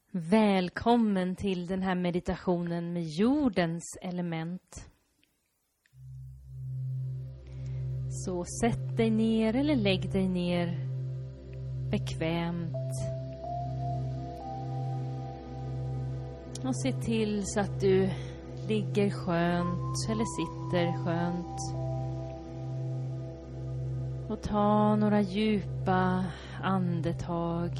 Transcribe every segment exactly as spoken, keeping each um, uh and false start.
Välkommen till den här meditationen med jordens element. Så sätt dig ner eller lägg dig ner bekvämt. Och se till så att du ligger skönt eller sitter skönt. Och ta några djupa andetag.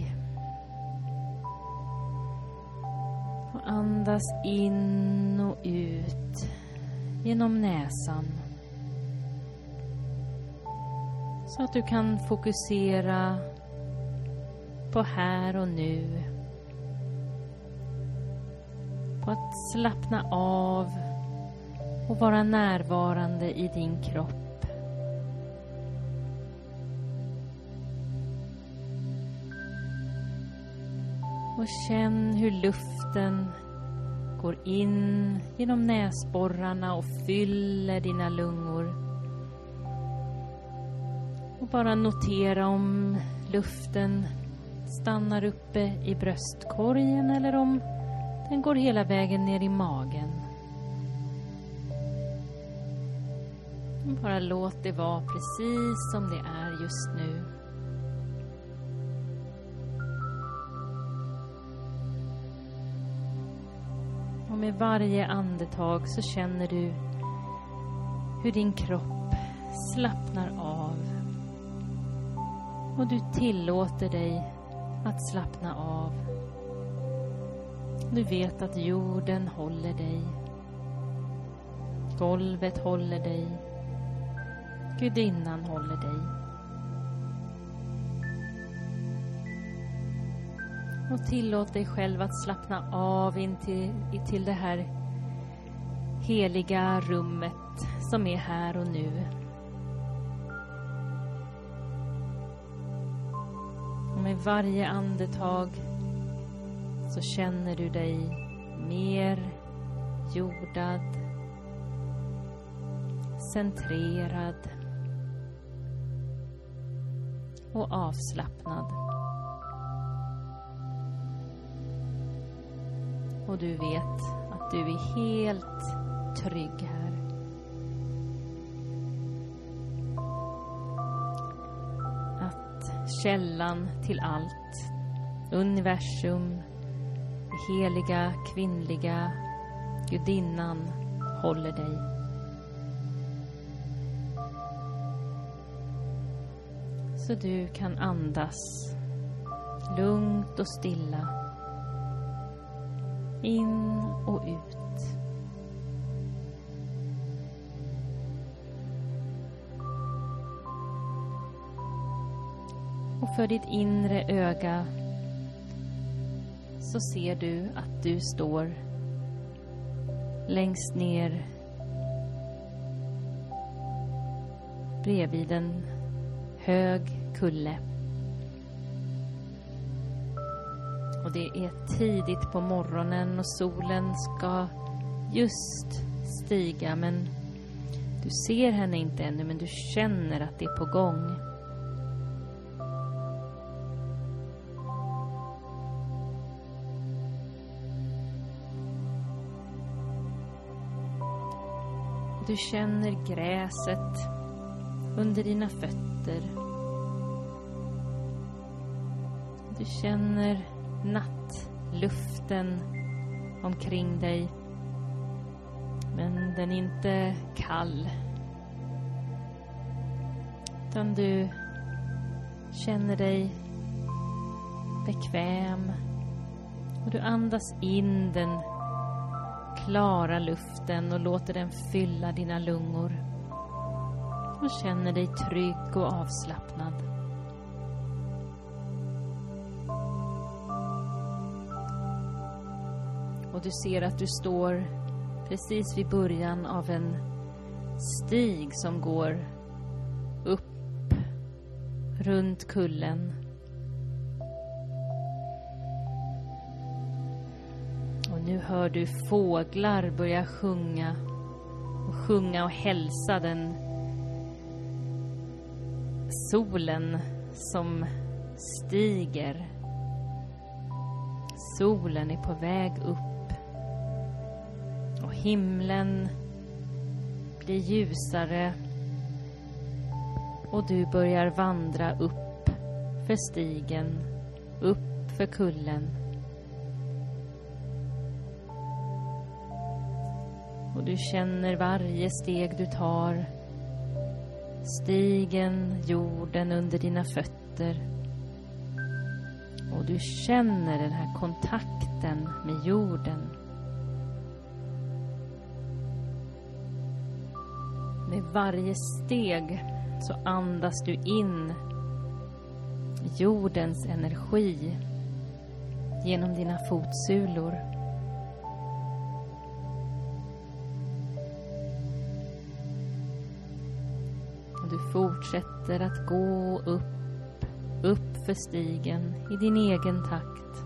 Och andas in och ut genom näsan. Så att du kan fokusera på här och nu. På att slappna av och vara närvarande i din kropp. Och känn hur luften går in genom näsborrarna och fyller dina lungor. Och bara notera om luften stannar uppe i bröstkorgen eller om den går hela vägen ner i magen. Bara låt det vara precis som det är just nu. Och med varje andetag så känner du hur din kropp slappnar av. Och du tillåter dig att slappna av. Du vet att jorden håller dig. Golvet håller dig. Gudinnan håller dig. Och tillåt dig själv att slappna av in till, till det här heliga rummet som är här och nu. Och med varje andetag så känner du dig mer jordad, centrerad och avslappnad. Och du vet att du är helt trygg här. Att källan till allt, universum, det heliga, kvinnliga, gudinnan håller dig. Så du kan andas lugnt och stilla. In och ut. Och för ditt inre öga så ser du att du står längst ner bredvid en hög kulle. Och det är tidigt på morgonen och solen ska just stiga, men du ser henne inte ännu, men du känner att det är på gång. Du känner gräset under dina fötter. Du känner nattluften omkring dig. Men den är inte kall. Utan du känner dig bekväm. Och du andas in den klara luften och låter den fylla dina lungor. Och känner dig trygg och avslappnad. Och du ser att du står precis vid början av en stig som går upp runt kullen. Och nu hör du fåglar börja sjunga och sjunga och hälsa den solen som stiger. Solen är på väg upp och himlen blir ljusare och du börjar vandra upp för stigen, upp för kullen. Och du känner varje steg du tar, stigen, jorden under dina fötter. Och du känner den här kontakten med jorden. Med varje steg så andas du in jordens energi genom dina fotsulor. Och du fortsätter att gå upp, upp för stigen i din egen takt.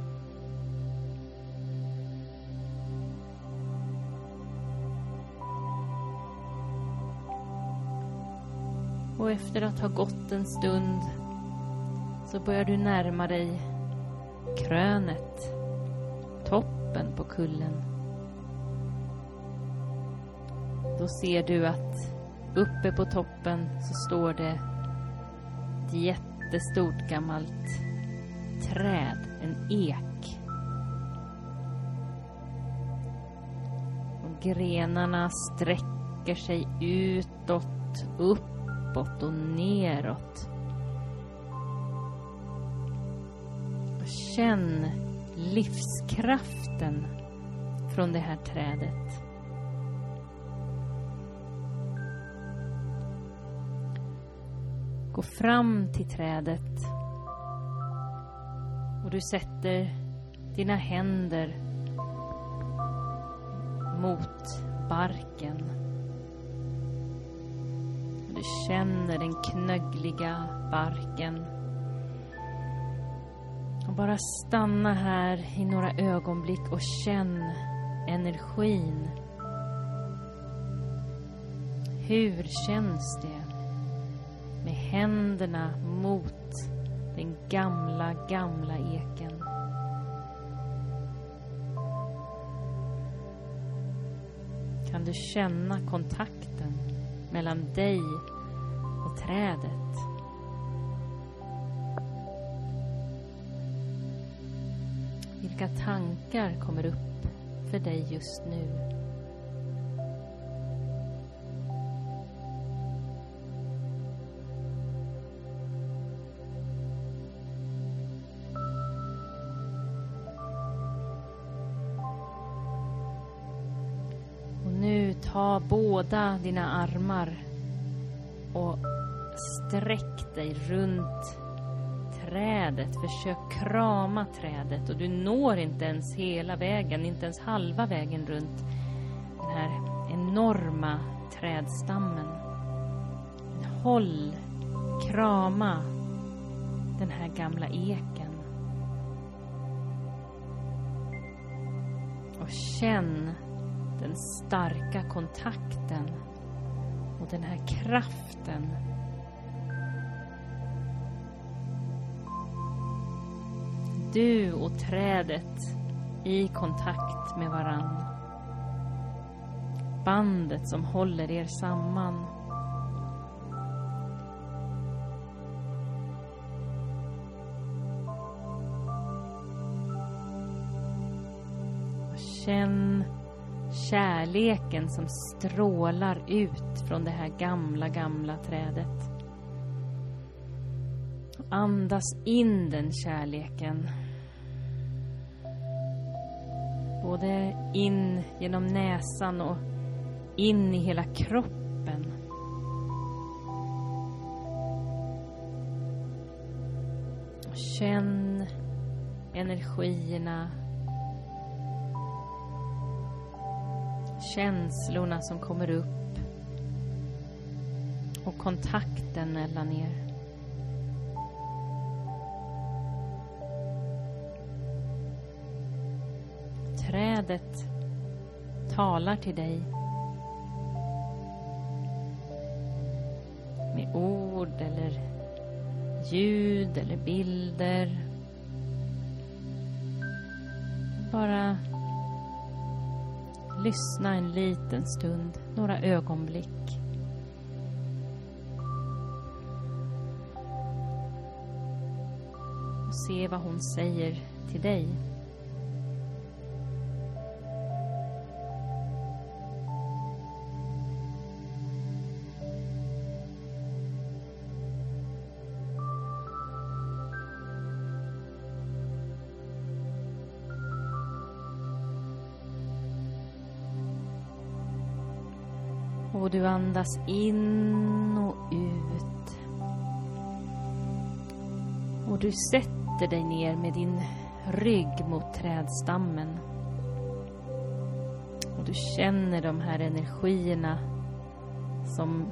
Och efter att ha gått en stund så börjar du närma dig krönet, toppen på kullen. Då ser du att uppe på toppen så står det ett jättestort gammalt träd, en ek. Och grenarna sträcker sig utåt, uppåt och neråt. Och känn livskraften från det här trädet. Gå fram till trädet och du sätter dina händer mot barken. Du känner den knöggliga barken. Och bara stanna här i några ögonblick och känn energin. Hur känns det med händerna mot den gamla, gamla eken? Kan du känna kontakten mellan dig och trädet? Vilka tankar kommer upp för dig just nu? Ta båda dina armar och sträck dig runt trädet. Försök krama trädet och du når inte ens hela vägen, inte ens halva vägen runt den här enorma trädstammen. Håll, krama den här gamla eken. Och känn den starka kontakten och den här kraften. Du och trädet i kontakt med varann. Bandet som håller er samman. Och känn kärleken som strålar ut från det här gamla, gamla trädet. Andas in den kärleken. Både in genom näsan och in i hela kroppen. Och känn energierna. Känslorna som kommer upp och kontakten mellan er. Trädet talar till dig med ord eller ljud eller bilder. bara lyssna en liten stund, några ögonblick. Och se vad hon säger till dig. Och du andas in och ut. Och du sätter dig ner med din rygg mot trädstammen. Och du känner de här energierna som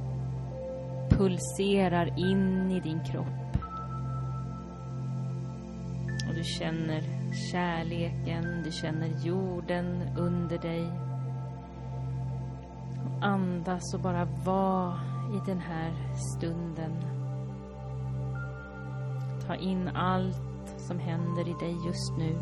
pulserar in i din kropp. Och du känner kärleken, du känner jorden under dig. Andas och bara vara i den här stunden. Ta in allt som händer i dig just nu.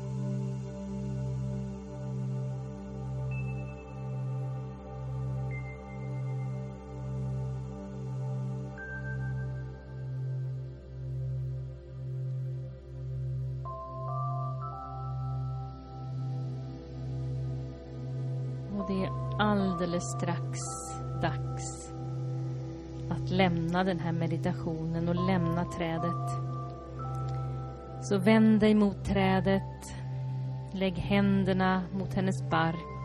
Och det är alldeles strax dags att lämna den här meditationen och lämna trädet. Så vänd dig mot trädet. Lägg händerna mot hennes bark.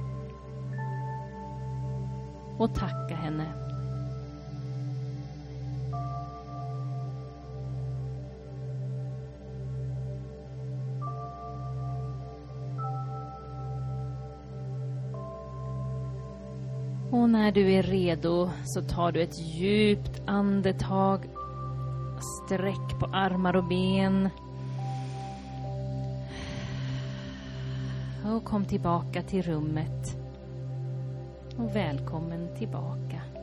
Och tacka henne. Och när du är redo så tar du ett djupt andetag. Sträck på armar och ben. Och kom tillbaka till rummet. Och välkommen tillbaka.